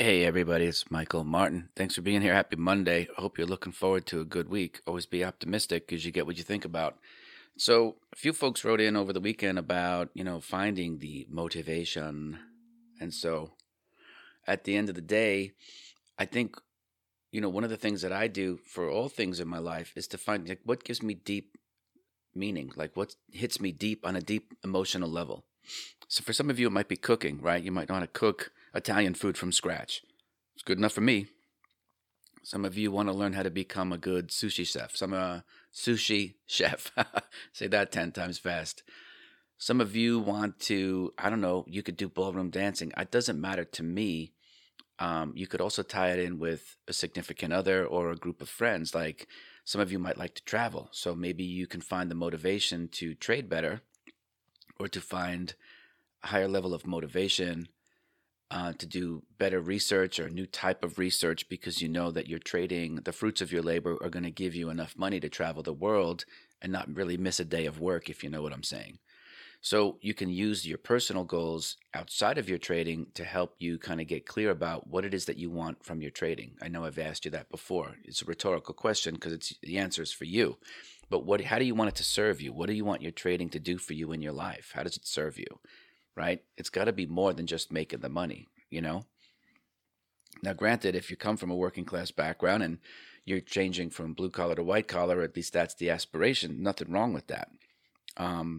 Hey everybody, it's Michael Martin. Thanks for being here. Happy Monday. I hope you're looking forward to a good week. Always be optimistic because you get what you think about. So, a few folks wrote in over the weekend about, finding the motivation. And so, at the end of the day, I think, one of the things that I do for all things in my life is to find like what gives me deep meaning, like what hits me deep on a deep emotional level. So, for some of you, it might be cooking, right? You might know how to cook Italian food from scratch. It's good enough for me. Some of you want to learn how to become a good sushi chef. Some sushi chef. Say that 10 times fast. Some of you want to, I don't know, you could do ballroom dancing. It doesn't matter to me. You could also tie it in with a significant other or a group of friends. Like some of you might like to travel. So maybe you can find the motivation to trade better or to find a higher level of motivation to do better research or a new type of research because you know that you're trading the fruits of your labor are going to give you enough money to travel the world and not really miss a day of work, if you know what I'm saying. So you can use your personal goals outside of your trading to help you kind of get clear about what it is that you want from your trading. I know I've asked you that before. It's a rhetorical question because it's the answer is for you. But how do you want it to serve you? What do you want your trading to do for you in your life? How does it serve you? Right? It's got to be more than just making the money, you know? Now, granted, if you come from a working class background and you're changing from blue collar to white collar, at least that's the aspiration, nothing wrong with that. Um,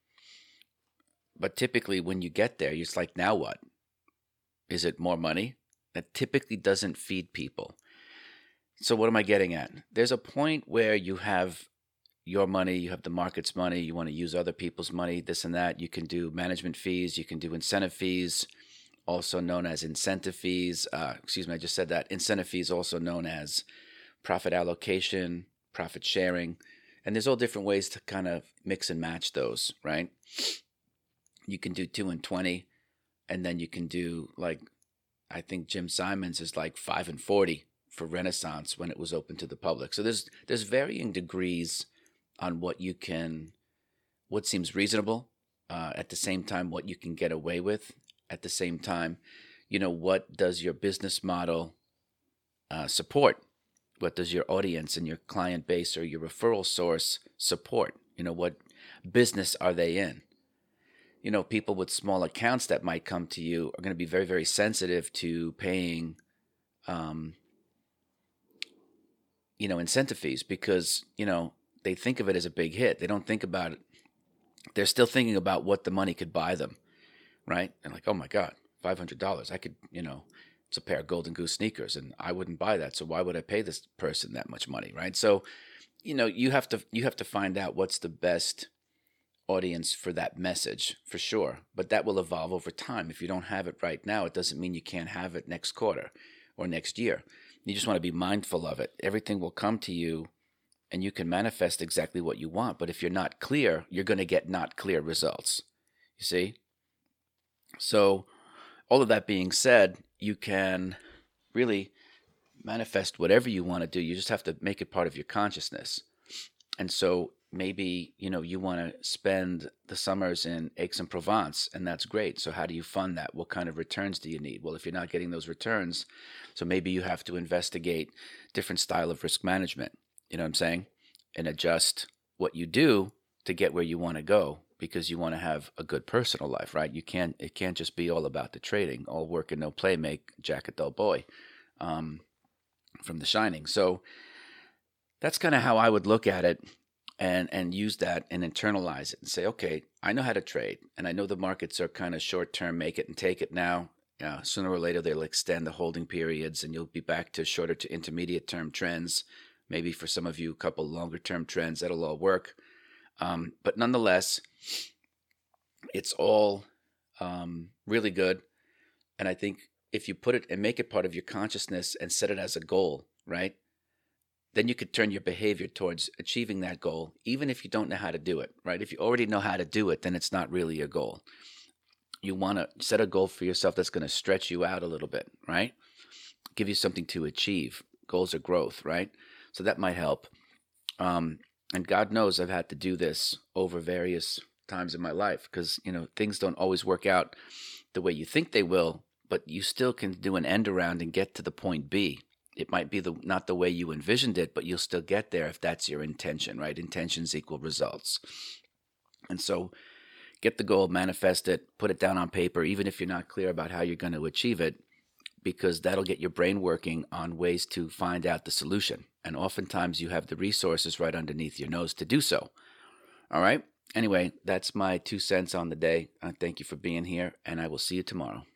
but typically, when you get there, it's like, now what? Is it more money? That typically doesn't feed people. So, what am I getting at? There's a point where you have your money, you have the market's money, you want to use other people's money, this and that. You can do management fees, you can do incentive fees, also known as incentive fees. Excuse me, I just said that. Incentive fees, also known as profit allocation, profit sharing. And there's all different ways to kind of mix and match those, right? You can do 2 and 20, and then you can do like, I think Jim Simons is like 5 and 40 for Renaissance when it was open to the public. So there's varying degrees on what seems reasonable, at the same time, what you can get away with, at the same time, what does your business model support? What does your audience and your client base or your referral source support? What business are they in? People with small accounts that might come to you are going to be very, very sensitive to paying, incentive fees because, they think of it as a big hit. They don't think about it. They're still thinking about what the money could buy them, right? And like, oh my God, $500. I could, it's a pair of Golden Goose sneakers and I wouldn't buy that. So why would I pay this person that much money, right? So, you have to find out what's the best audience for that message for sure. But that will evolve over time. If you don't have it right now, it doesn't mean you can't have it next quarter or next year. You just want to be mindful of it. Everything will come to you and you can manifest exactly what you want. But if you're not clear, you're going to get not clear results. You see? So, all of that being said, you can really manifest whatever you want to do. You just have to make it part of your consciousness. And so maybe, you want to spend the summers in Aix-en-Provence, and that's great. So how do you fund that? What kind of returns do you need? Well, if you're not getting those returns, so maybe you have to investigate different style of risk management. You know what I'm saying? And adjust what you do to get where you want to go because you want to have a good personal life, right? It can't just be all about the trading. All work and no play make Jack a dull boy, from The Shining. So that's kind of how I would look at it and use that and internalize it and say, okay, I know how to trade and I know the markets are kind of short term, make it and take it now. Sooner or later, they'll extend the holding periods and you'll be back to shorter to intermediate term trends. Maybe for some of you, a couple longer term trends, that'll all work. But nonetheless, it's all really good. And I think if you put it and make it part of your consciousness and set it as a goal, right? Then you could turn your behavior towards achieving that goal, even if you don't know how to do it, right? If you already know how to do it, then it's not really a goal. You want to set a goal for yourself that's going to stretch you out a little bit, right? Give you something to achieve. Goals are growth, right? So that might help. And God knows I've had to do this over various times in my life because, things don't always work out the way you think they will, but you still can do an end around and get to the point B. It might be not the way you envisioned it, but you'll still get there if that's your intention, right? Intentions equal results. And so get the goal, manifest it, put it down on paper, even if you're not clear about how you're going to achieve it, because that'll get your brain working on ways to find out the solution. And oftentimes you have the resources right underneath your nose to do so. All right? Anyway, that's my 2 cents on the day. Thank you for being here, and I will see you tomorrow.